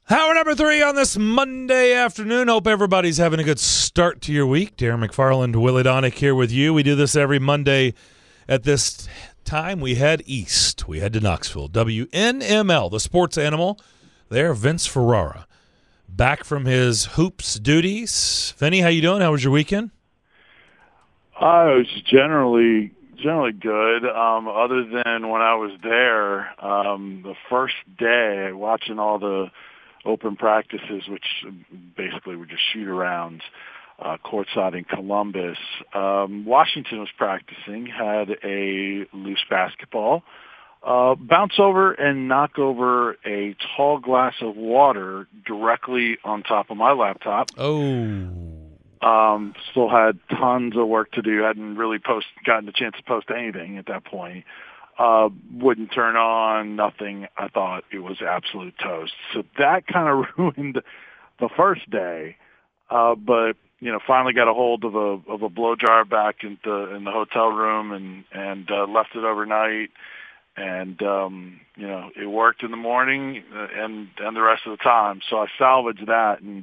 Hour number 3 on this Monday afternoon. Hope everybody's having a good start to your week. Darren McFarland, Willie Donick here with you. We do this every Monday at this time. We head east. We head to Knoxville. WNML, the sports animal. There, Vince Ferrara, back from his hoops duties. Vinny, how you doing? How was your weekend? It was generally good. Other than when I was there, the first day watching all the open practices, which basically were just shoot-arounds, courtside in Columbus. Washington was practicing, had a loose basketball, bounce over and knock over a tall glass of water directly on top of my laptop. Oh. Still had tons of work to do. Hadn't really gotten the chance to post anything at that point. Wouldn't turn on, nothing. I thought it was absolute toast. So that kind of ruined the first day. But finally got a hold of a blow dryer back in the hotel room and left it overnight. And it worked in the morning and the rest of the time. So I salvaged that and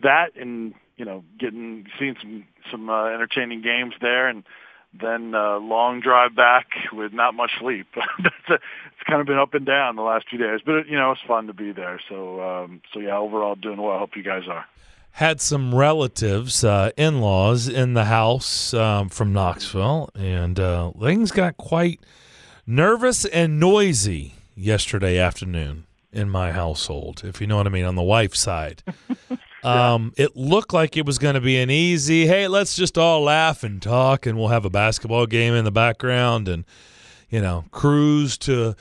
seeing some entertaining games there, and then long drive back with not much sleep. It's kind of been up and down the last 2 days, but it's fun to be there. So yeah, overall doing well. I hope you guys are. Had some relatives, in-laws in the house from Knoxville, and things got quite nervous and noisy yesterday afternoon in my household, if you know what I mean, on the wife's side. It looked like it was going to be an easy, hey, let's just all laugh and talk, and we'll have a basketball game in the background and, cruise to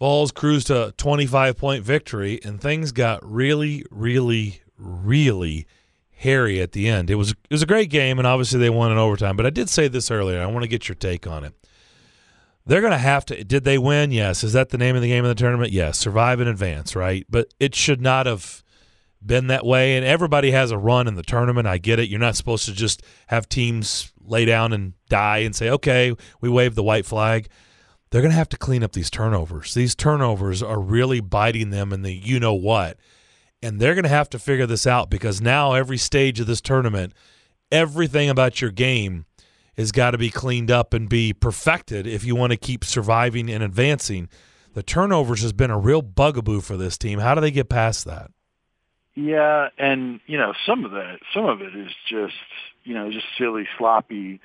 25-point victory, and things got really, really, really hairy at the end. It was a great game, and obviously they won in overtime, but I did say this earlier. I want to get your take on it. They're going to have to – did they win? Yes. Is that the name of the game of the tournament? Yes. Survive and advance, right? But it should not have been that way, and everybody has a run in the tournament. I get it. You're not supposed to just have teams lay down and die and say, okay, we wave the white flag. They're going to have to clean up these turnovers. These turnovers are really biting them in the you-know-what, and they're going to have to figure this out because now every stage of this tournament, everything about your game has got to be cleaned up and be perfected if you want to keep surviving and advancing. The turnovers has been a real bugaboo for this team. How do they get past that? Yeah, and some of it is just silly, sloppy,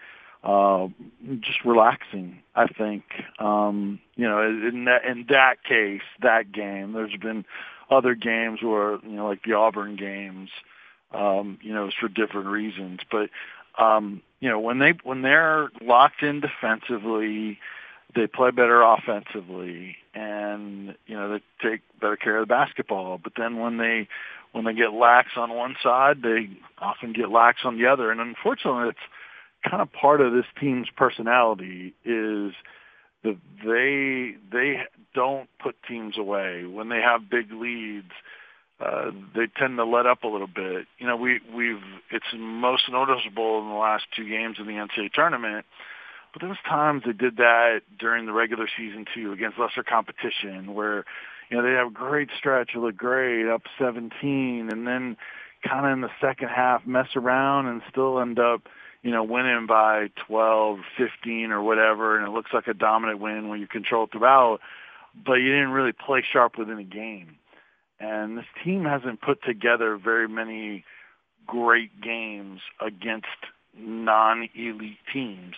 just relaxing. I think in that case, that game. There's been other games where like the Auburn games, it's for different reasons. But when they're locked in defensively, they play better offensively, and they take better care of the basketball. But then when they get lax on one side, they often get lax on the other. And unfortunately, it's kind of part of this team's personality is that they don't put teams away. When they have big leads, they tend to let up a little bit. It's most noticeable in the last 2 games of the NCAA tournament. But there was times they did that during the regular season too, against lesser competition, where they have a great stretch, look great, up 17, and then kind of in the second half mess around and still end up, winning by 12, 15 or whatever, and it looks like a dominant win when you control it throughout, but you didn't really play sharp within a game. And this team hasn't put together very many great games against non-elite teams.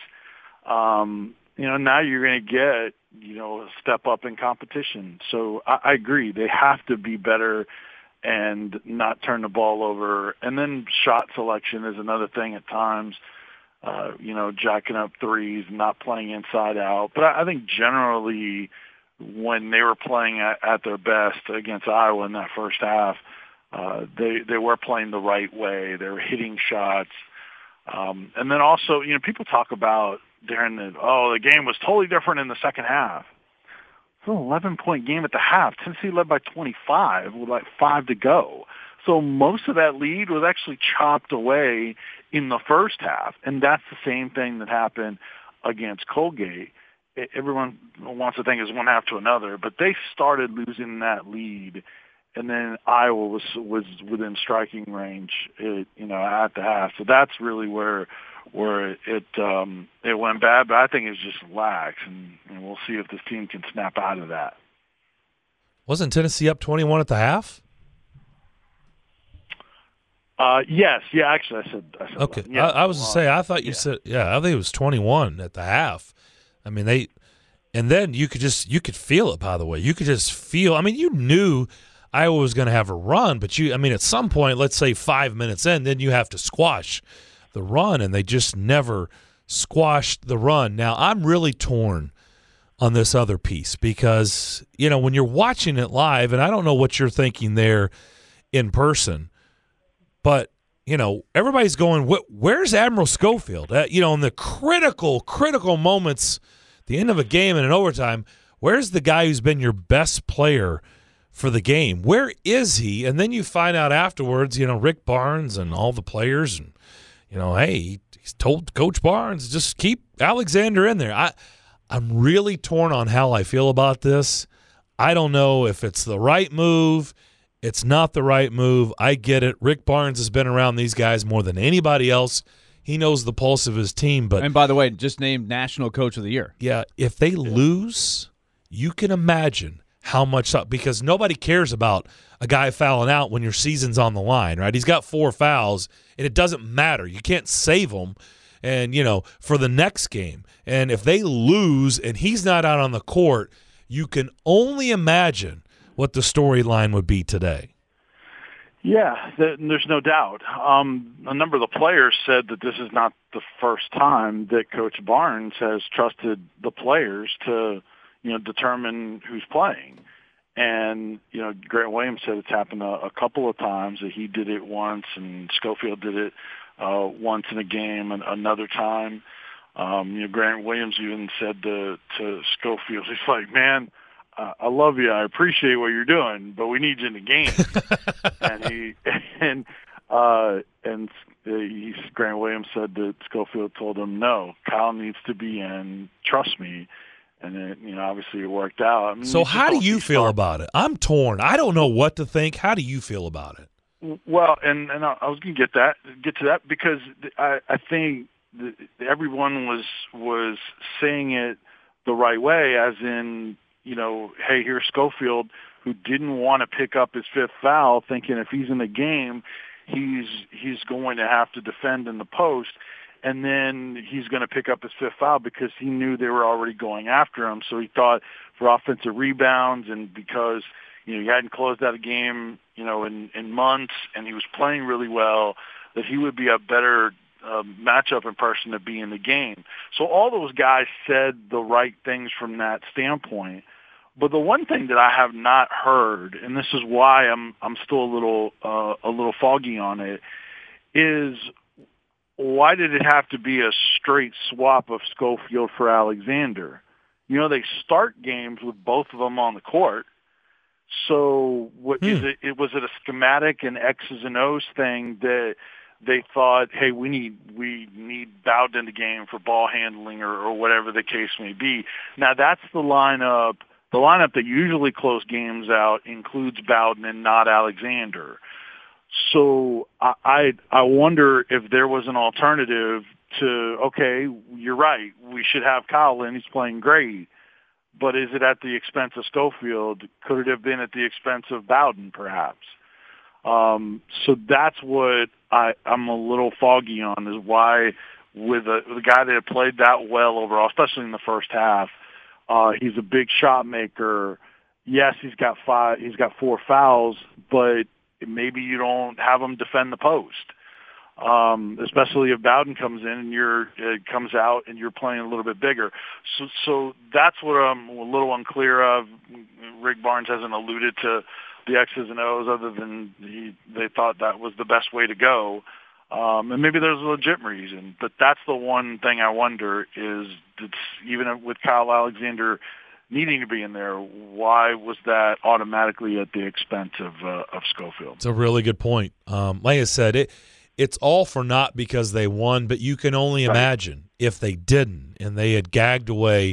Now you're going to get, a step up in competition. So I agree. They have to be better and not turn the ball over. And then shot selection is another thing at times, jacking up threes, not playing inside out. But I think generally when they were playing at their best against Iowa in that first half, they were playing the right way. They were hitting shots. And then also, people talk about, Darren, the game was totally different in the second half. It's an 11-point game at the half. Tennessee led by 25 with like 5 to go. So most of that lead was actually chopped away in the first half, and that's the same thing that happened against Colgate. Everyone wants to think it's one half to another, but they started losing that lead and then Iowa was within striking range, at the half. So that's really where it went bad. But I think it's just lax, and we'll see if this team can snap out of that. Wasn't Tennessee up 21 at the half? Yes. Yeah, actually, I said okay. That. Yeah, I was to say, I thought you said, I think it was 21 at the half. I mean, and then you could feel it, by the way. You could just feel, I mean, you knew Iowa was going to have a run, but at some point, let's say 5 minutes in, then you have to squash the run, and they just never squashed the run. Now, I'm really torn on this other piece because, when you're watching it live, and I don't know what you're thinking there in person, but, everybody's going, where's Admiral Schofield? In the critical moments, the end of a game and an overtime, where's the guy who's been your best player for the game? Where is he? And then you find out afterwards, Rick Barnes and all the players, and, hey, he's told Coach Barnes, just keep Alexander in there. I'm really torn on how I feel about this. I don't know if it's the right move. It's not the right move. I get it. Rick Barnes has been around these guys more than anybody else. He knows the pulse of his team. And by the way, just named National Coach of the Year. Yeah, if they lose, you can imagine how much – because nobody cares about a guy fouling out when your season's on the line, right? He's got 4 fouls, and it doesn't matter. You can't save him and, for the next game. And if they lose and he's not out on the court, you can only imagine what the storyline would be today. Yeah, there's no doubt. A number of the players said that this is not the first time that Coach Barnes has trusted the players to, determine who's playing. And, Grant Williams said it's happened a couple of times, that he did it once and Schofield did it once in a game and another time. Grant Williams even said to Schofield, he's like, man, I love you. I appreciate what you're doing, but we need you in the game. Grant Williams said that Schofield told him, no, Kyle needs to be in. Trust me. And then, obviously it worked out. I mean, so how do you feel about it? I'm torn. I don't know what to think. How do you feel about it? Well, and I was going to get to that because I think everyone was saying it the right way, as in, hey, here's Schofield, who didn't want to pick up his 5th foul, thinking if he's in the game, he's going to have to defend in the post, and then he's going to pick up his 5th foul because he knew they were already going after him. So he thought for offensive rebounds, and because he hadn't closed out a game in months, and he was playing really well, that he would be a better matchup in person to be in the game. So all those guys said the right things from that standpoint. But the one thing that I have not heard, and this is why I'm still a little foggy on it, is why did it have to be a straight swap of Schofield for Alexander? They start games with both of them on the court. So what is it? Was it a schematic and X's and O's thing that they thought, hey, we need Bowden in the game for ball handling or whatever the case may be? Now that's the lineup. The lineup that usually close games out includes Bowden and not Alexander. So I wonder if there was an alternative to, okay, you're right, we should have Kyle in, he's playing great, but is it at the expense of Schofield? Could it have been at the expense of Bowden, perhaps? So that's what I'm a little foggy on, is why with the guy that had played that well overall, especially in the first half, he's a big shot maker. Yes, he's got 4 fouls, but maybe you don't have him defend the post, especially if Bowden comes in and comes out and you're playing a little bit bigger. So that's what I'm a little unclear of. Rick Barnes hasn't alluded to the X's and O's other than they thought that was the best way to go. And maybe there's a legit reason, but that's the one thing I wonder is, even with Kyle Alexander needing to be in there, why was that automatically at the expense of Schofield? It's a really good point. Like I said, it's all for naught because they won, but you can only imagine if they didn't and they had gagged away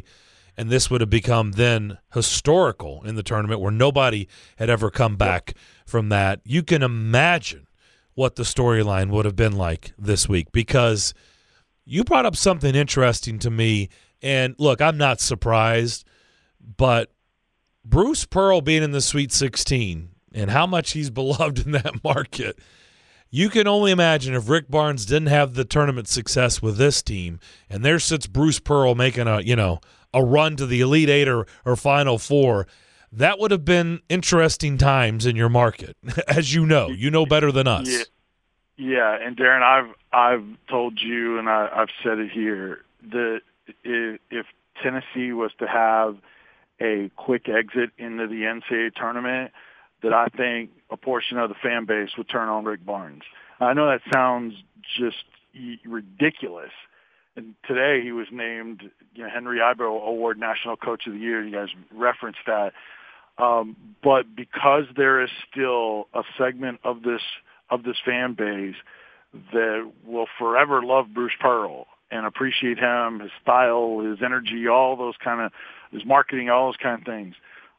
and this would have become then historical in the tournament where nobody had ever come back from that. You can imagine what the storyline would have been like this week, because you brought up something interesting to me. And look, I'm not surprised, but Bruce Pearl being in the Sweet 16 and how much he's beloved in that market, you can only imagine if Rick Barnes didn't have the tournament success with this team, and there sits Bruce Pearl making a run to the Elite Eight or Final Four. That would have been interesting times in your market, as you know better than us. Yeah, and Darren, I've told you, and I've said it here, that if Tennessee was to have a quick exit into the NCAA tournament, that I think a portion of the fan base would turn on Rick Barnes. I know that sounds just ridiculous. And today he was named Henry Ibo Award National Coach of the Year. You guys referenced that. But because there is still a segment of this fan base that will forever love Bruce Pearl and appreciate him, his style, his energy, all those his marketing, all those kind of things.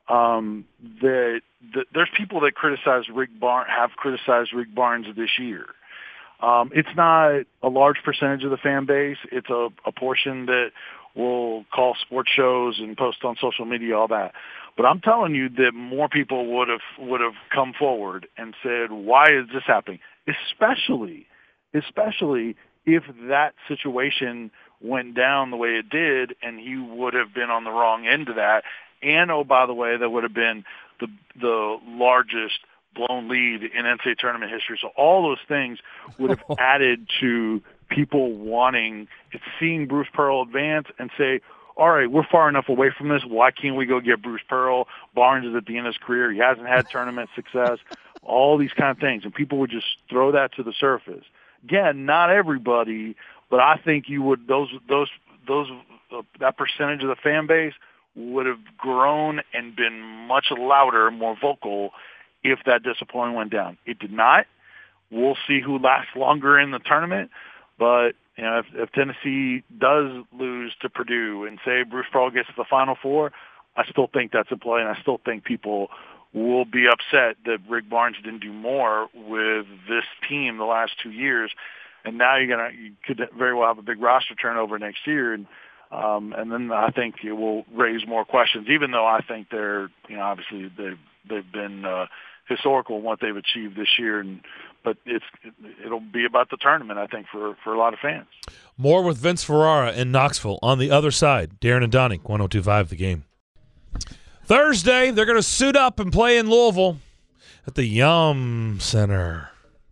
There's people that have criticized Rick Barnes this year. It's not a large percentage of the fan base. It's a portion that will call sports shows and post on social media, all that. But I'm telling you that more people would have come forward and said, "Why is this happening?" Especially if that situation went down the way it did, and he would have been on the wrong end of that. And oh, by the way, that would have been the largest blown lead in NCAA tournament history. So all those things would have added to people seeing Bruce Pearl advance and say, all right, we're far enough away from this. Why can't we go get Bruce Pearl? Barnes is at the end of his career. He hasn't had tournament success. All these kind of things. And people would just throw that to the surface. Again, not everybody, but I think you would, that percentage of the fan base would have grown and been much louder, more vocal if that disappointment went down. It did not. We'll see who lasts longer in the tournament. But if Tennessee does lose to Purdue and say Bruce Pearl gets to the Final Four, I still think that's a play, and I still think people will be upset that Rick Barnes didn't do more with this team the last 2 years. And now you could very well have a big roster turnover next year, and then I think it will raise more questions. Even though I think they're, obviously they've been historical in what they've achieved this year, but it'll be about the tournament, I think, for a lot of fans. More with Vince Ferrara in Knoxville on the other side. Darren and Donnie, 102.5 The Game. Thursday, they're going to suit up and play in Louisville at the Yum Center.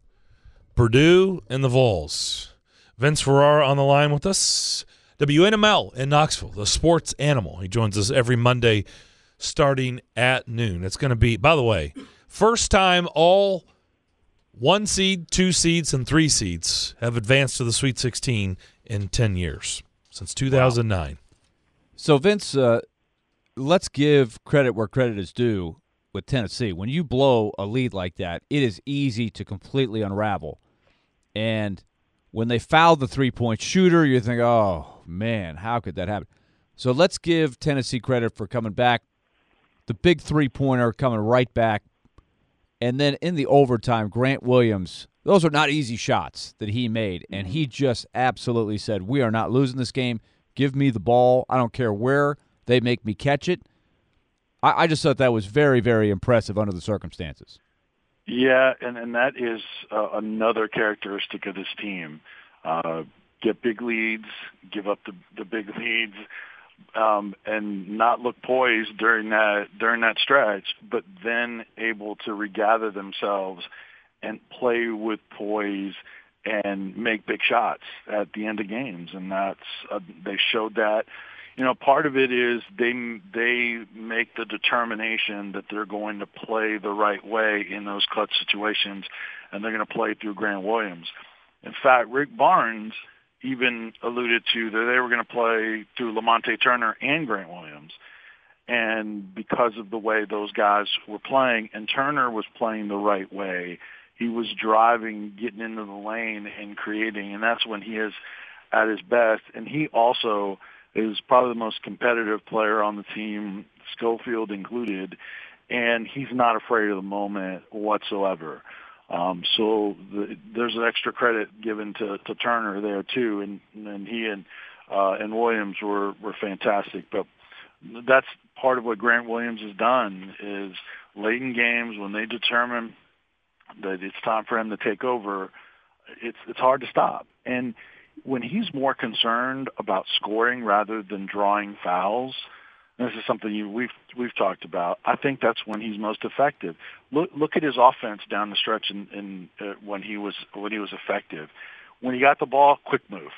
Purdue and the Vols. Vince Ferrara on the line with us. WNML in Knoxville, the sports animal. He joins us every Monday starting at noon. It's going to be, by the way, first time all 1 seed, 2 seeds, and 3 seeds have advanced to the Sweet 16 in 10 years, since 2009. Wow. So, Vince, let's give credit where credit is due with Tennessee. When you blow a lead like that, it is easy to completely unravel. And when they fouled the three-point shooter, you think, oh, man, how could that happen? So let's give Tennessee credit for coming back. The big three-pointer coming right back. And then in the overtime, Grant Williams, those are not easy shots that he made. And he just absolutely said, we are not losing this game. Give me the ball. I don't care where they make me catch it. I just thought that was very, very impressive under the circumstances. Yeah, and that is another characteristic of this team. Get big leads, give up the big leads, and not look poised during that stretch, but then able to regather themselves and play with poise and make big shots at the end of games. And they showed that. Part of it is they make the determination that they're going to play the right way in those clutch situations, and they're going to play through Grant Williams. In fact, Rick Barnes even alluded to that they were going to play through Lamonte Turner and Grant Williams. And because of the way those guys were playing, and Turner was playing the right way, he was driving, getting into the lane and creating, and that's when he is at his best. And he also is probably the most competitive player on the team, Schofield included, and he's not afraid of the moment whatsoever. There's an extra credit given to Turner there too, and he and Williams were fantastic. But that's part of what Grant Williams has done is late in games when they determine that it's time for him to take over, it's hard to stop. And when he's more concerned about scoring rather than drawing fouls, this is something we've talked about. I think that's when he's most effective. Look at his offense down the stretch when he was effective. When he got the ball, quick move,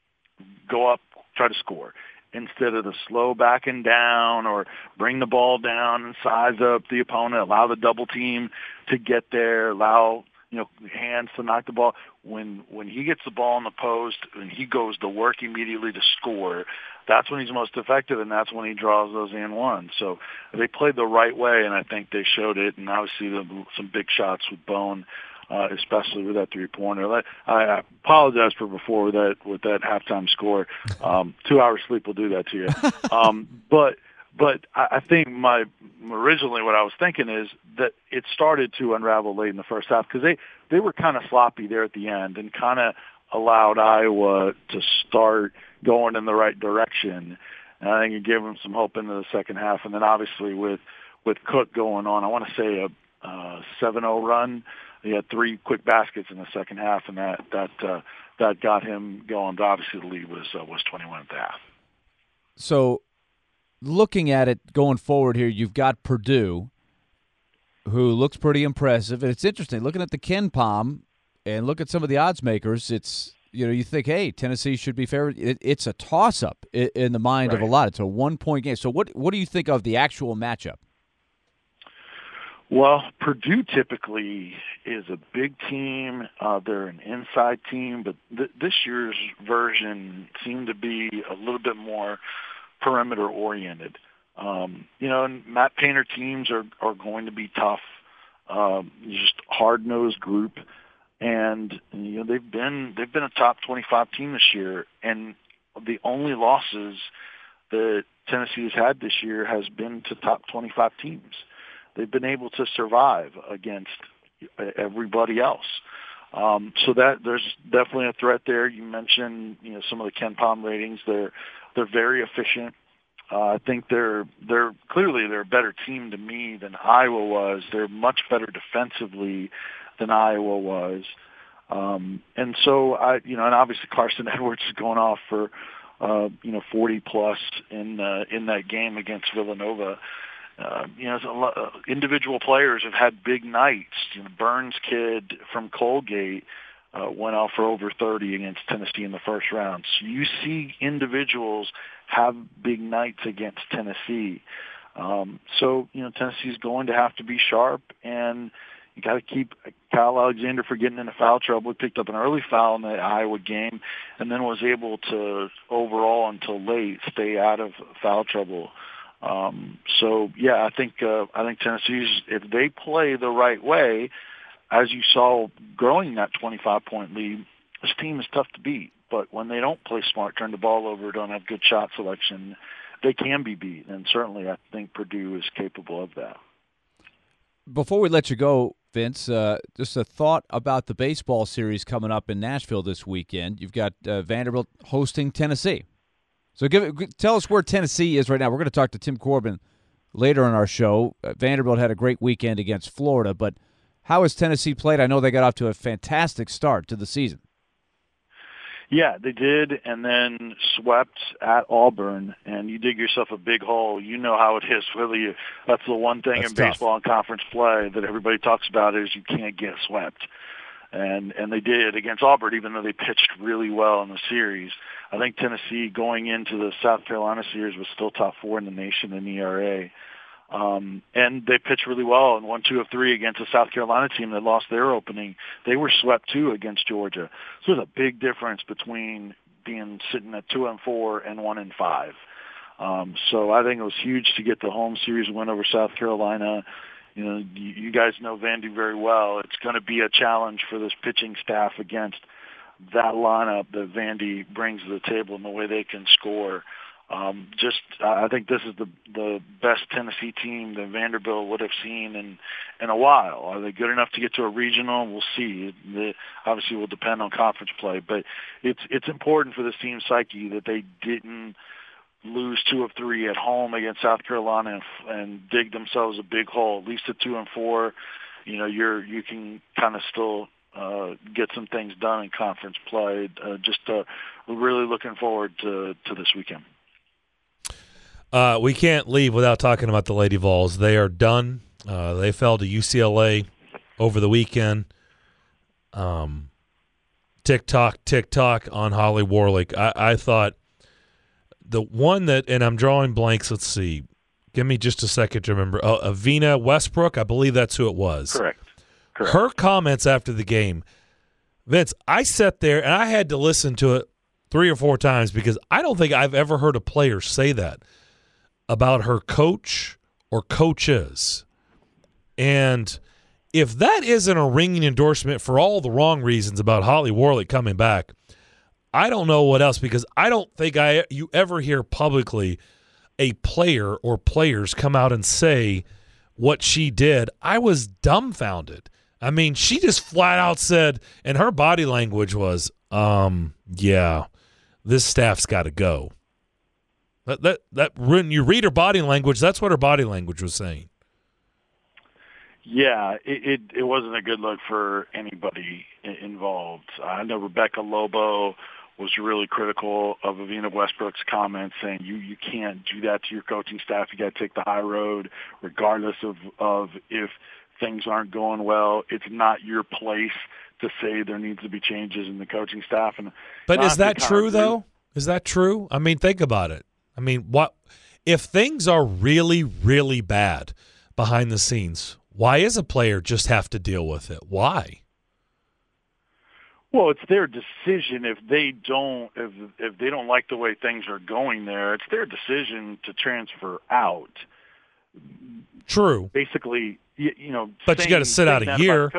go up, try to score, instead of the slow backing down or bring the ball down and size up the opponent, allow the double team to get there, allow hands to knock the ball. When he gets the ball in the post and he goes to work immediately to score, that's when he's most effective, and that's when he draws those and ones. So they played the right way, and I think they showed it. And obviously some big shots with Bone, especially with that 3-pointer. I apologize for before with that halftime score. 2 hours sleep will do that to you. But I think originally what I was thinking is that it started to unravel late in the first half because they were kind of sloppy there at the end and kind of allowed Iowa to start going in the right direction. And I think it gave them some hope into the second half. And then obviously with Cook going on, I want to say a 7-0 run. He had 3 quick baskets in the second half, and that got him going. But obviously the lead was 21 at the half. So looking at it going forward here, you've got Purdue, who looks pretty impressive. And it's interesting, looking at the KenPom and look at some of the odds makers, it's, you think, hey, Tennessee should be favored. It's a toss-up in the mind of a lot. It's a 1-point game. So what do you think of the actual matchup? Well, Purdue typically is a big team. They're an inside team, but this year's version seemed to be a little bit more perimeter-oriented. And Matt Painter teams are going to be tough, just hard-nosed group. And they've been a top 25 team this year, and the only losses that Tennessee has had this year has been to top 25 teams. They've been able to survive against everybody else. So that there's definitely a threat there. You mentioned some of the KenPom ratings. They're very efficient. I think they're clearly a better team to me than Iowa was. They're much better defensively than Iowa was. And so and obviously Carson Edwards is going off for 40 plus in that game against Villanova. Individual players have had big nights. Burns kid from Colgate went out for over 30 against Tennessee in the first round. So you see individuals have big nights against Tennessee. Tennessee's going to have to be sharp, and you got to keep Kyle Alexander from getting into foul trouble. He picked up an early foul in the Iowa game, and then was able to overall until late stay out of foul trouble. I think Tennessee's, if they play the right way, as you saw growing that 25-point lead, this team is tough to beat. But when they don't play smart, turn the ball over, don't have good shot selection, they can be beat. And certainly I think Purdue is capable of that. Before we let you go, Vince, just a thought about the baseball series coming up in Nashville this weekend. You've got Vanderbilt hosting Tennessee. So tell us where Tennessee is right now. We're going to talk to Tim Corbin later in our show. Vanderbilt had a great weekend against Florida, but how has Tennessee played? I know they got off to a fantastic start to the season. Yeah, they did, and then swept at Auburn, and you dig yourself a big hole. You know how it is, really. That's the one thing in baseball and conference play that everybody talks about is you can't get swept. And they did against Auburn, even though they pitched really well in the series. I think Tennessee going into the South Carolina series was still top 4 in the nation in ERA. And they pitched really well and won 2 of 3 against a South Carolina team that lost their opening. They were swept too against Georgia. So there's a big difference between sitting at 2-4 and 1-5. So I think it was huge to get the home series win over South Carolina. You guys know Vandy very well. It's going to be a challenge for this pitching staff against that lineup that Vandy brings to the table and the way they can score. I think this is the best Tennessee team that Vanderbilt would have seen in a while. Are they good enough to get to a regional? We'll see. It obviously will depend on conference play, but it's important for this team's psyche that they didn't lose 2 of 3 at home against South Carolina and dig themselves a big hole. At least at 2 and 4, you can kind of still get some things done in conference play. We're really looking forward to this weekend. We can't leave without talking about the Lady Vols. They are done. They fell to UCLA over the weekend. Tick-tock on Holly Warlick. I thought the one that, and I'm drawing blanks, let's see. Give me just a second to remember. Avina Westbrook, I believe that's who it was. Correct. Her comments after the game. Vince, I sat there and I had to listen to it 3 or 4 times because I don't think I've ever heard a player say that about her coach or coaches. And if that isn't a ringing endorsement for all the wrong reasons about Holly Warlick coming back, I don't know what else, because I don't think you ever hear publicly a player or players come out and say what she did. I was dumbfounded. I mean, she just flat out said, and her body language was, yeah, this staff's got to go. That when you read her body language, that's what her body language was saying. Yeah, it wasn't a good look for anybody involved. I know Rebecca Lobo was really critical of Avina Westbrook's comments, saying you can't do that to your coaching staff. You got to take the high road, regardless of if things aren't going well. It's not your place to say there needs to be changes in the coaching staff. But is that true, though? Is that true? I mean, think about it. I mean, what if things are really, really bad behind the scenes? Why does a player just have to deal with it? Why? Well, it's their decision. If they don't like the way things are going there, it's their decision to transfer out. True. Basically, But you got to sit out a year.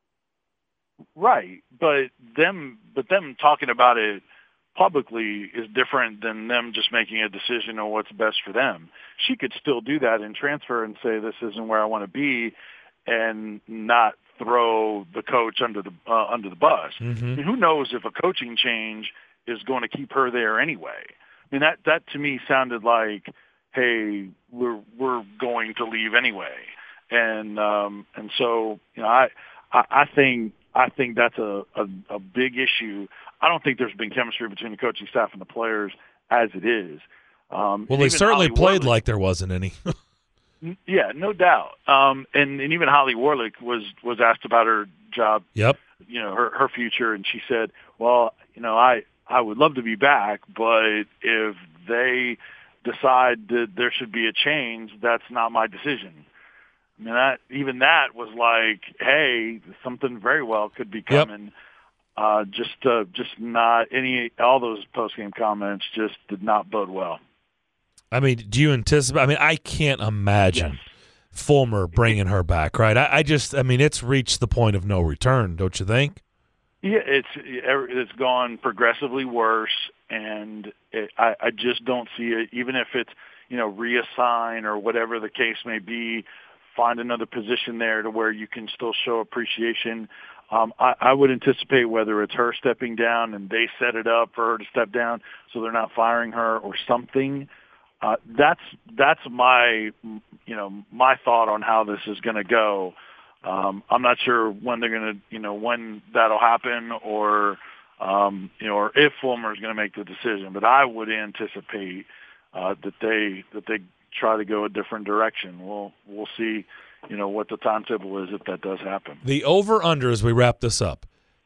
Right, but them talking about it publicly is different than them just making a decision on what's best for them. She could still do that and transfer and say, this isn't where I want to be, and not throw the coach under the bus. Mm-hmm. I mean, who knows if a coaching change is going to keep her there anyway? I mean, that to me sounded like, hey, we're going to leave anyway. And so, I think that's a big issue. I don't think there's been chemistry between the coaching staff and the players as it is. Well, they certainly played like there wasn't any. Yeah, no doubt. And even Holly Warlick was asked about her job. Yep. Her future, and she said, "Well, I would love to be back, but if they decide that there should be a change, that's not my decision." I mean, that was like, hey, something very well could be coming. Yep. Just not all those post-game comments just did not bode well. I mean, do you anticipate? I mean, I can't imagine Fulmer bringing her back, right? I mean, it's reached the point of no return, don't you think? Yeah, it's gone progressively worse, and I just don't see it. Even if it's reassign or whatever the case may be, find another position there to where you can still show appreciation. I would anticipate whether it's her stepping down and they set it up for her to step down so they're not firing her or something. That's my thought on how this is going to go. I'm not sure when they're going to, when that'll happen or if Fulmer is going to make the decision. But I would anticipate that they try to go a different direction. We'll see, what the timetable is if that does happen. The over-under, as we wrap this up,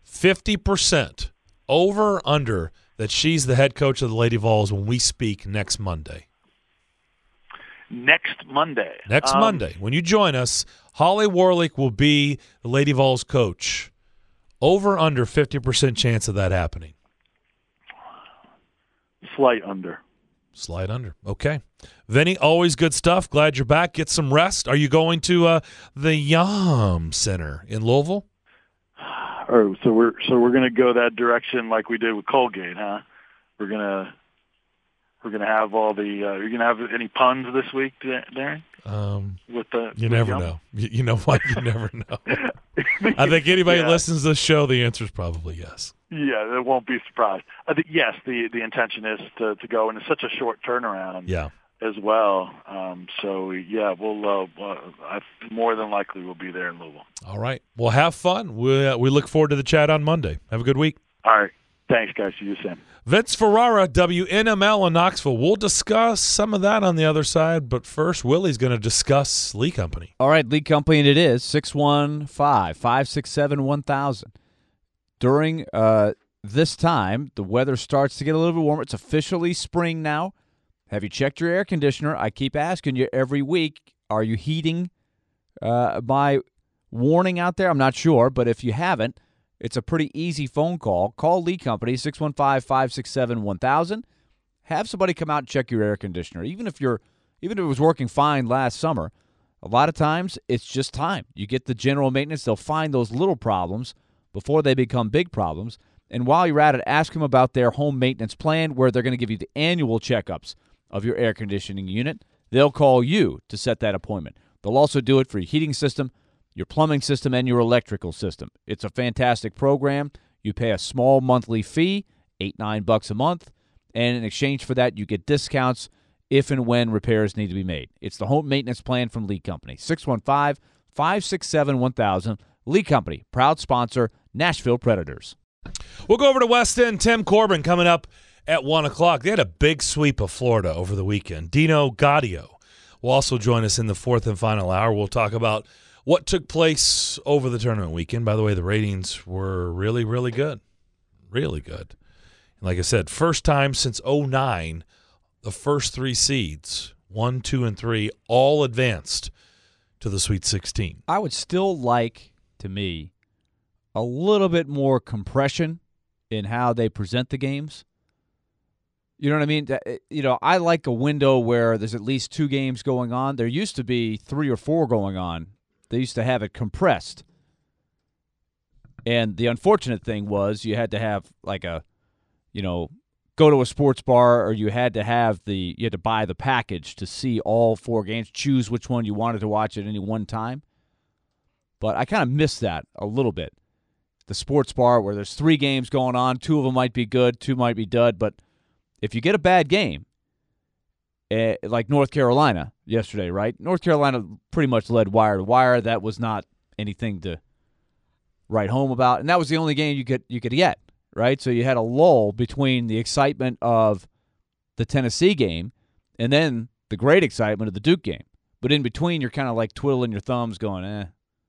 50% over-under that she's the head coach of the Lady Vols when we speak next Monday. Next Monday. Next Monday. When you join us, Holly Warlick will be the Lady Vols coach. Over-under 50% chance of that happening. Slight under. Slide under. Okay. Vinny, always good stuff. Glad you're back. Get some rest. Are you going to the Yum Center in Louisville? So we're going to go that direction like we did with Colgate, huh? We're going to We're going to have all the. You're going to have any puns this week, Darren? With the you never know. You know what? You never know. I think anybody who listens to the show, the answer is probably yes. Yeah, it won't be surprised. I think yes. The intention is to go, and it's such a short turnaround. Yeah. As well. So yeah, we'll. I more than likely will be there in Louisville. All right. Well, have fun. We look forward to the chat on Monday. Have a good week. All right. Thanks, guys. See you soon. Vince Ferrara, WNML in Knoxville. We'll discuss some of that on the other side, but first, Willie's going to discuss Lee Company. All right, Lee Company, and it is 615-567-1000. During this time, the weather starts to get a little bit warmer. It's officially spring now. Have you checked your air conditioner? I keep asking you every week, are you heating my warning out there? I'm not sure, but if you haven't, it's a pretty easy phone call. Call Lee Company, 615-567-1000. Have somebody come out and check your air conditioner. Even if it was working fine last summer, a lot of times it's just time. You get the general maintenance, they'll find those little problems before they become big problems. And while you're at it, ask them about their home maintenance plan where they're going to give you the annual checkups of your air conditioning unit. They'll call you to set that appointment. They'll also do it for your heating system, your plumbing system, and your electrical system. It's a fantastic program. You pay a small monthly fee, $8-9 a month, and in exchange for that, you get discounts if and when repairs need to be made. It's the home maintenance plan from Lee Company, 615-567-1000. Lee Company, proud sponsor, Nashville Predators. We'll go over to West End. Tim Corbin coming up at 1 o'clock. They had a big sweep of Florida over the weekend. Dino Gaudio will also join us in the fourth and final hour. We'll talk about what took place over the tournament weekend. By the way, the ratings were really, really good. Really good. And like I said, first time since 2009, the first three seeds, 1, 2, and 3, all advanced to the Sweet 16. I would still like, to me, a little bit more compression in how they present the games. You know what I mean? I like a window where there's at least 2 games going on. There used to be 3 or 4 going on. They used to have it compressed. And the unfortunate thing was you had to have go to a sports bar, or you had to buy the package to see all 4 games, choose which one you wanted to watch at any one time. But I kind of miss that a little bit. The sports bar where there's 3 games going on, 2 of them might be good, 2 might be dud, but if you get a bad game, like North Carolina yesterday, right? North Carolina pretty much led wire to wire. That was not anything to write home about, and that was the only game you could get, right? So you had a lull between the excitement of the Tennessee game and then the great excitement of the Duke game. But in between, you're kind of like twiddling your thumbs, going,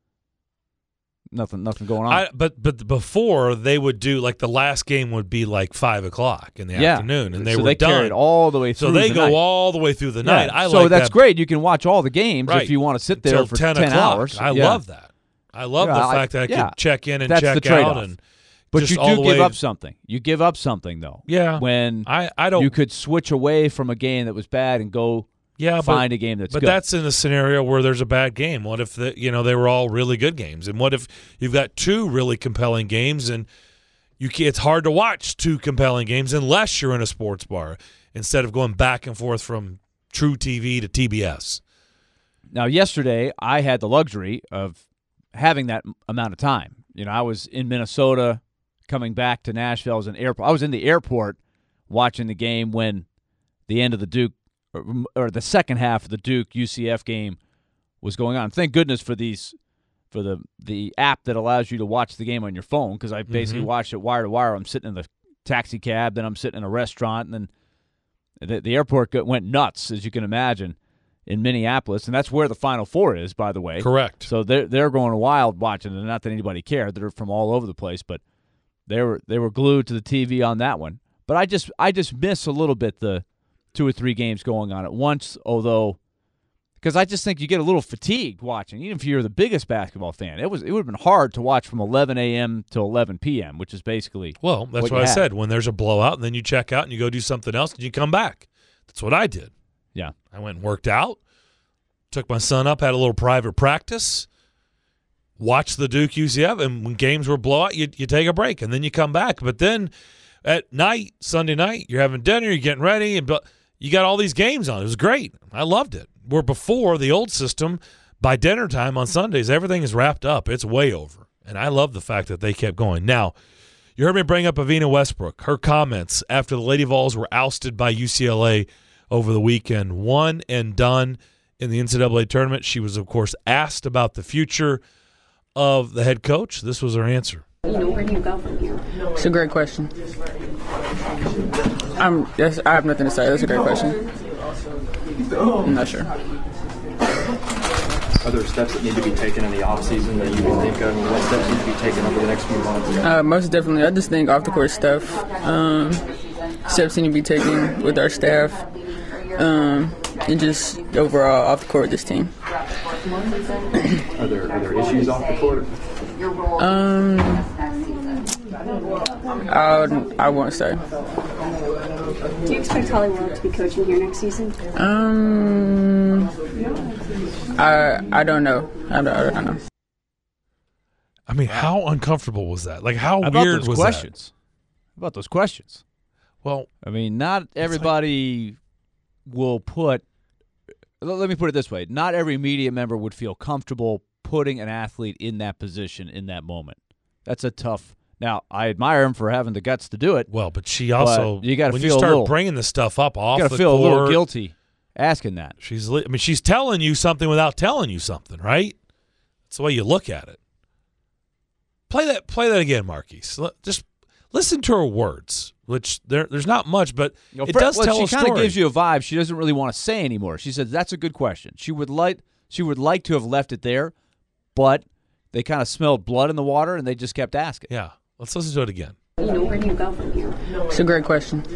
nothing going on. But before, they would do, like, the last game would be like 5 o'clock in the afternoon, and they were done. Carried all the way through. So they go all the way through the night. So that's great. You can watch all the games if you want to sit there for 10 hours. I love that. I love the fact that I can check in and check out. But you do give up something. You give up something, though. Yeah. When I don't. You could switch away from a game that was bad and go find a game that's good. But that's in a scenario where there's a bad game. What if they were all really good games? And what if you've got 2 really compelling games and it's hard to watch 2 compelling games unless you're in a sports bar instead of going back and forth from True TV to TBS. Now, yesterday I had the luxury of having that amount of time. I was in Minnesota coming back to Nashville. I was in the airport watching the game when the end of the Duke or the second half of the Duke UCF game was going on. Thank goodness for the app that allows you to watch the game on your phone, because I basically watched it wire to wire. I'm sitting in the taxi cab, then I'm sitting in a restaurant, and then the airport went nuts, as you can imagine, in Minneapolis, and that's where the Final Four is, by the way. Correct. So they're going wild watching it. Not that anybody cared; they're from all over the place, but they were glued to the TV on that one. But I just miss a little bit the 2 or 3 games going on at once, although because I just think you get a little fatigued watching, even if you're the biggest basketball fan. It would have been hard to watch from 11 a.m. to 11 p.m., which is basically that's what I said. When there's a blowout, and then you check out and you go do something else, and you come back. That's what I did. Yeah. I went and worked out, took my son up, had a little private practice, watched the Duke UCF, and when games were blowout, you take a break, and then you come back. But then at night, Sunday night, you're having dinner, you're getting ready, and you got all these games on. It was great. I loved it. Where before, the old system, by dinner time on Sundays, everything is wrapped up. It's way over. And I love the fact that they kept going. Now, you heard me bring up Avina Westbrook, her comments after the Lady Vols were ousted by UCLA over the weekend. One and done in the NCAA tournament. She was, of course, asked about the future of the head coach. This was her answer. Where do you go from here? It's a great question. I have nothing to say. That's a great question. I'm not sure. Are there steps that need to be taken in the offseason that you can think of? What steps need to be taken over the next few months? Most definitely. I just think off-the-court stuff. Steps need to be taken with our staff. And just overall off-the-court, this team. Are there issues off the court? I won't say. Do you expect Holly World to be coaching here next season? I don't know. I don't know. I mean, how uncomfortable was that? Like, how about weird those was questions? How about those questions? Well, I mean, not everybody will put – let me put it this way. Not every media member would feel comfortable putting an athlete in that position in that moment. That's a tough – now, I admire him for having the guts to do it. well, but she also But you gotta when feel you a start little- bringing the stuff up off You got the to feel a little court, guilty asking that. she's telling you something without telling you something, right? That's the way you look at it. Play that again, Marquise. Just listen to her words, which there's not much, but it does tell a She kind story. of gives you a vibe she doesn't really want to say anymore. She says that's a good question. She would like to have left it there, but they kind of smelled blood in the water and they just kept asking. Yeah, let's listen to it again. Where do you go from here? It's a great question.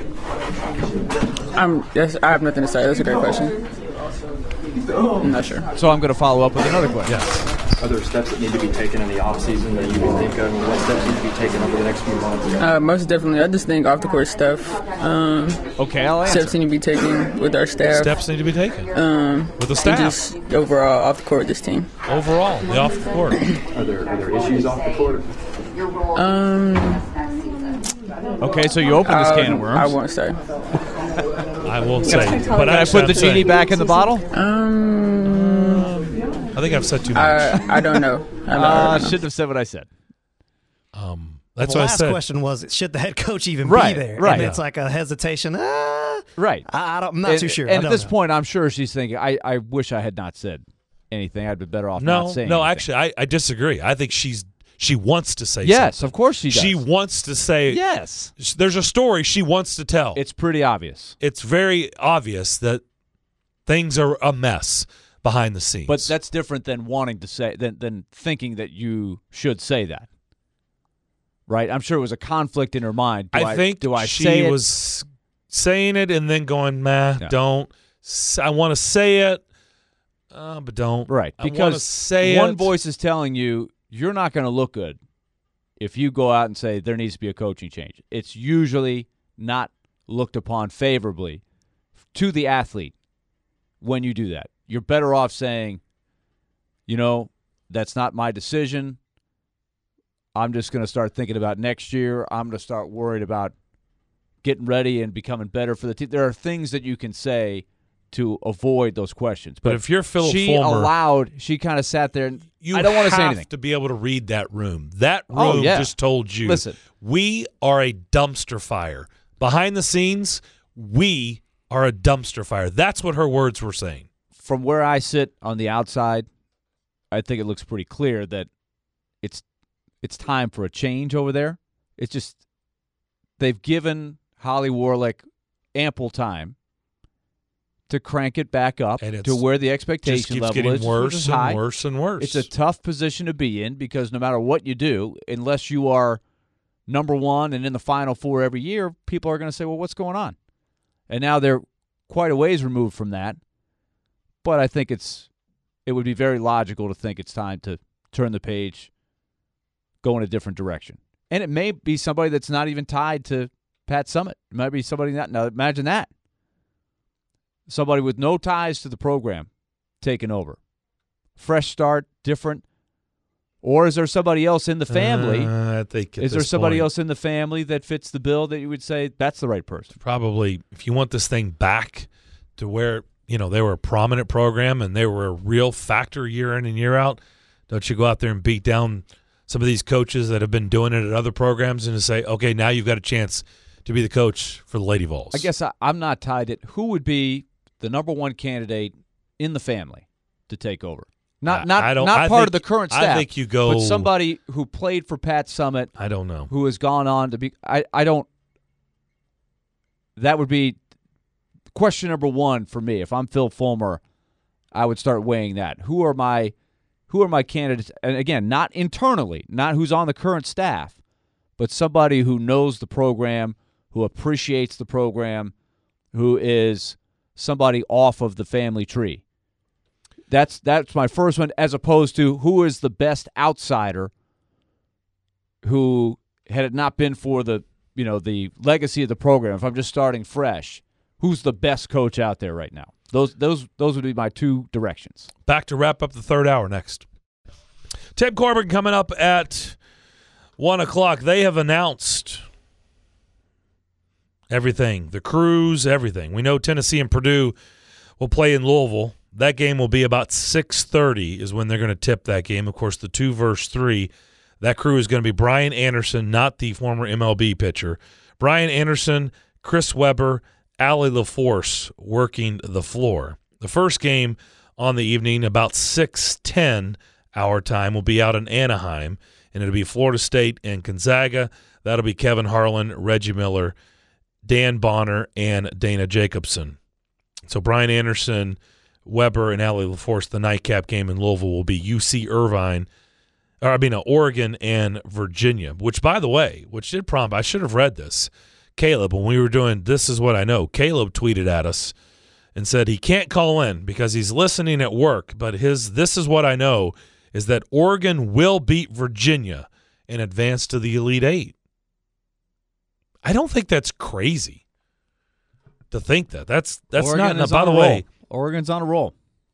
I have nothing to say. That's a great question. I'm not sure. So I'm going to follow up with another question. Yes. Are there steps that need to be taken in the offseason that you can think of? What steps need to be taken over the next few months? Most definitely. I just think off-the-court stuff. Okay, I'll answer. Steps need to be taken with our staff. Steps need to be taken with the And staff just overall off-the-court, this team. overall, the off the court. Are there issues off the court? Okay, so you open this can of worms. I won't say. I won't say, but Can I put the genie back in the bottle? I think I've said too much. I don't know. I I don't know. shouldn't have said what I said. That's the what I last said. question was, should the head coach even Right, be there? right. And it's like a hesitation. Right. I'm not too sure. I And don't at this know. point, I'm sure she's thinking, I wish I had not said anything. I'd be better off not saying anything. Actually, I disagree. I think she wants to say Yes, something. of course she does. She wants to say Yes. There's a story she wants to tell. It's pretty obvious. It's very obvious that things are a mess behind the scenes. But that's different than wanting to say than thinking that you should say that. Right? I'm sure it was a conflict in her mind. I think do I she say it? was saying it and then going, "Meh, Yeah. don't." I want to say it, but don't. Right. I want to Because say one it. voice is telling you you're not going to look good if you go out and say there needs to be a coaching change. It's usually not looked upon favorably to the athlete when you do that. You're better off saying, that's not my decision. I'm just going to start thinking about next year. I'm going to start worried about getting ready and becoming better for the team. There are things that you can say to avoid those questions. But if you're Philip she Fulmer, she kind of sat there and you I don't want to say have anything. to be able to read that room. That room Oh, yeah. just told you, Listen. we are a dumpster fire. Behind the scenes, we are a dumpster fire. That's what her words were saying. From where I sit on the outside, I think it looks pretty clear that it's time for a change over there. It's just they've given Holly Warlick ample time to crank it back up And to where the Just expectation keeps level getting is, which worse is and high. worse and worse. It's a tough position to be in because no matter what you do, unless you are number one and in the Final Four every year, people are going to say, well, what's going on? And now they're quite a ways removed from that. But I think it would be very logical to think it's time to turn the page, go in a different direction. And it may be somebody that's not even tied to Pat Summit. It might be somebody that, now imagine that. Somebody with no ties to the program taking over. Fresh start, different. Or is there somebody else in the family I think. Is there somebody else in the family that fits the bill that you would say that's the right person? Probably, if you want this thing back to where they were a prominent program and they were a real factor year in and year out, don't you go out there and beat down some of these coaches that have been doing it at other programs and to say, okay, now you've got a chance to be the coach for the Lady Vols? I guess I'm not tied to who would be the number one candidate in the family to take over. Not part of the current staff. I think you go, but somebody who played for Pat Summitt. I don't know who has gone on to be. I don't. That would be question number one for me. If I'm Phil Fulmer, I would start weighing that. Who are my candidates? And again, not internally, not who's on the current staff, but somebody who knows the program, who appreciates the program, who is somebody off of the family tree. That's my first one, as opposed to who is the best outsider who, had it not been for the legacy of the program, if I'm just starting fresh, who's the best coach out there right now? Those would be my two directions. Back to wrap up the third hour next. Tim Corbin coming up at 1 o'clock. They have announced everything, the crews, everything. We know Tennessee and Purdue will play in Louisville. That game will be about 6:30 is when they're going to tip that game. Of course, the 2 versus 3, that crew is going to be Brian Anderson, not the former MLB pitcher. Brian Anderson, Chris Webber, Allie LaForce working the floor. The first game on the evening, about 6:10 our time, will be out in Anaheim, and it'll be Florida State and Gonzaga. That'll be Kevin Harlan, Reggie Miller, Dan Bonner, and Dana Jacobson. So Brian Anderson, Weber, and Allie LaForce. The nightcap game in Louisville will be Oregon and Virginia, which, by the way, did prompt, I should have read this. Caleb, when we were doing This Is What I Know, Caleb tweeted at us and said he can't call in because he's listening at work, but his This Is What I Know is that Oregon will beat Virginia and advance to the Elite Eight. I don't think that's crazy to think that. That's Oregon not. By the way, Oregon's on a roll.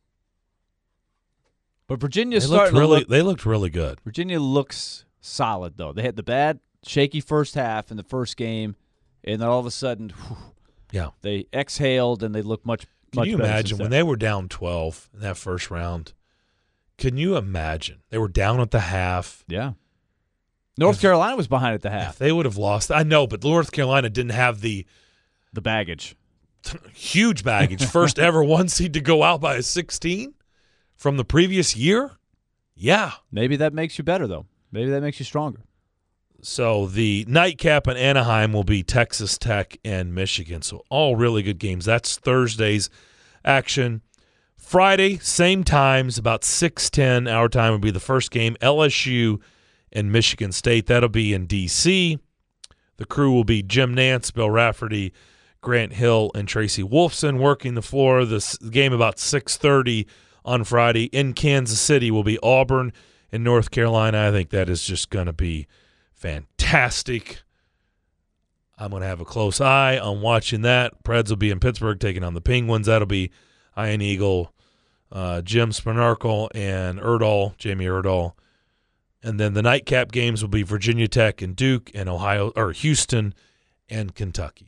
But Virginia's starting to look. They looked really good. Virginia looks solid, though. They had the bad, shaky first half in the first game, and then all of a sudden, they exhaled and they looked much better. Can you imagine when they were down 12 in that first round? Can you imagine? They were down at the half. Yeah. North Carolina was behind at the half. If they would have lost. I know, but North Carolina didn't have the baggage. Huge baggage. First ever 1 seed to go out by a 16 from the previous year. Yeah. Maybe that makes you better, though. Maybe that makes you stronger. So the nightcap in Anaheim will be Texas Tech and Michigan. So all really good games. That's Thursday's action. Friday, same times, about 6:10 our time will be the first game, LSU and Michigan State. That'll be in D.C. The crew will be Jim Nance, Bill Rafferty, Grant Hill, and Tracy Wolfson working the floor. This game about 6:30 on Friday. In Kansas City will be Auburn and North Carolina. I think that is just going to be fantastic. I'm going to have a close eye on watching that. Preds will be in Pittsburgh taking on the Penguins. That'll be Ian Eagle, Jim Spinarkle, and Jamie Erdahl. And then the nightcap games will be Virginia Tech and Duke, and Houston and Kentucky.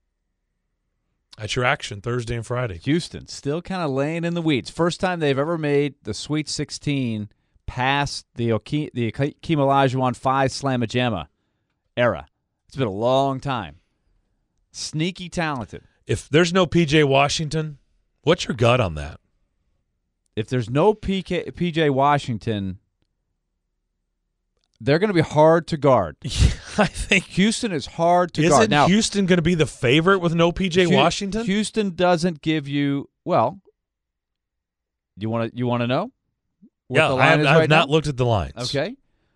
That's your action Thursday and Friday. Houston still kind of laying in the weeds. First time they've ever made the Sweet 16 past the Hakeem Olajuwon 5 Slamma-Jamma era. It's been a long time. Sneaky talented. If there's no P.J. Washington, what's your gut on that? If there's no P.J. Washington, they're going to be hard to guard. I think Houston is hard to guard. Isn't Houston going to be the favorite with no P.J. Washington? Houston doesn't give you – well, you want to know? Yeah, I've not looked at the lines. Okay.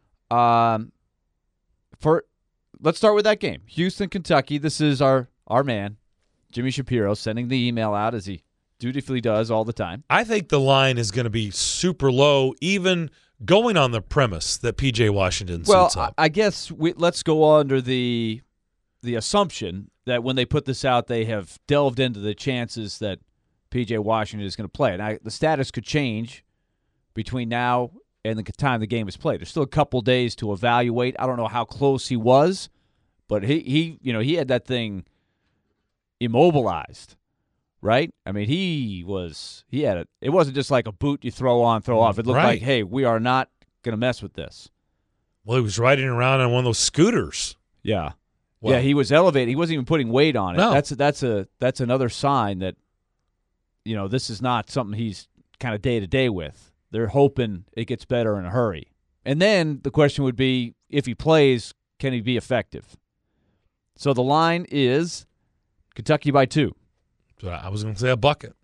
Let's start with that game. Houston, Kentucky. This is our man, Jimmy Shapiro, sending the email out as he dutifully does all the time. I think the line is going to be super low, even going on the premise that P.J. Washington suits up. I guess let's go under the assumption that when they put this out, they have delved into the chances that P.J. Washington is going to play. Now, the status could change between now and the time the game is played. There's still a couple days to evaluate. I don't know how close he was, but he had that thing immobilized, right? I mean, it wasn't just like a boot you throw on, throw off. It looked like, hey, we are not going to mess with this. Well, he was riding around on one of those scooters. Yeah. Well, yeah, he was elevated. He wasn't even putting weight on it. No. That's another sign that, this is not something he's kind of day-to-day with. They're hoping it gets better in a hurry. And then the question would be, if he plays, can he be effective? So the line is Kentucky by 2. So I was going to say a bucket.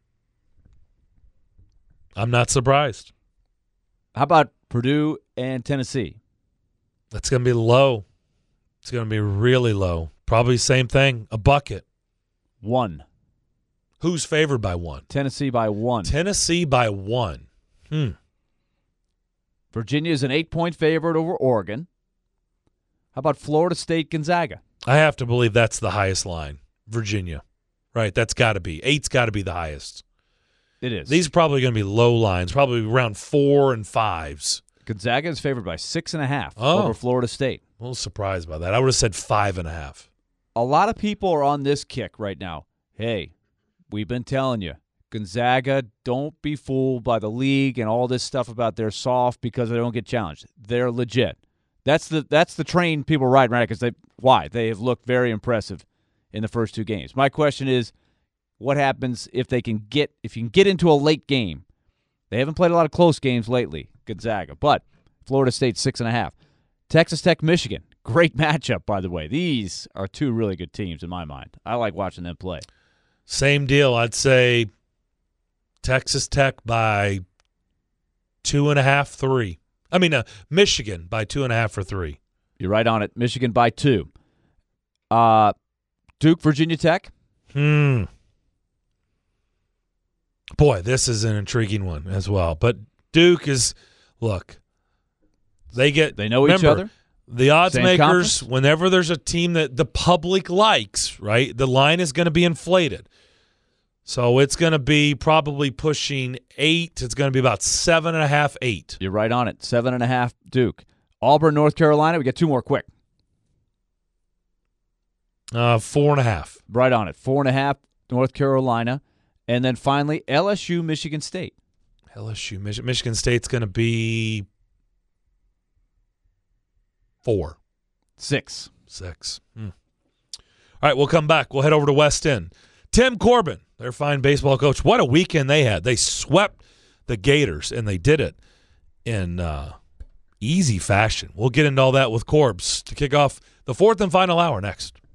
I'm not surprised. How about Purdue and Tennessee? That's going to be low. It's going to be really low. Probably same thing, a bucket. 1. Who's favored by 1? Tennessee by 1. Tennessee by 1. Virginia is an 8-point favorite over Oregon. How about Florida State, Gonzaga? I have to believe that's the highest line. Virginia. Right, that's got to be. 8's got to be the highest. It is. These are probably going to be low lines, probably around 4 and 5s. Gonzaga is favored by 6.5 Oh. over Florida State. A little surprised by that. I would have said 5.5. A lot of people are on this kick right now. Hey, we've been telling you, Gonzaga, don't be fooled by the league and all this stuff about they're soft because they don't get challenged. They're legit. That's the train people ride right because they have looked very impressive in the first 2 games. My question is, what happens if you can get into a late game? They haven't played a lot of close games lately, Gonzaga, but Florida State 6.5. Texas Tech, Michigan, great matchup, by the way. These are 2 really good teams in my mind. I like watching them play. Same deal. I'd say Texas Tech by 2.5, 3. I mean, Michigan by 2.5 or 3. You're right on it. Michigan by 2. Duke, Virginia Tech. Boy, this is an intriguing one as well. But Duke is, look, they know each other. The odds Same makers, conference? whenever there's a team that the public likes, right, the line is going to be inflated. So it's going to be probably pushing 8. It's going to be about 7.5, 8. You're right on it. 7.5 Duke. Auburn, North Carolina. We got 2 more quick. 4.5. Right on it. 4.5 North Carolina. And then finally, LSU, Michigan State. LSU, Michigan State's going to be 4. 6. All right, we'll come back. We'll head over to West End. Tim Corbin, their fine baseball coach. What a weekend they had. They swept the Gators, and they did it in easy fashion. We'll get into all that with Corbs to kick off the 4th and final hour next.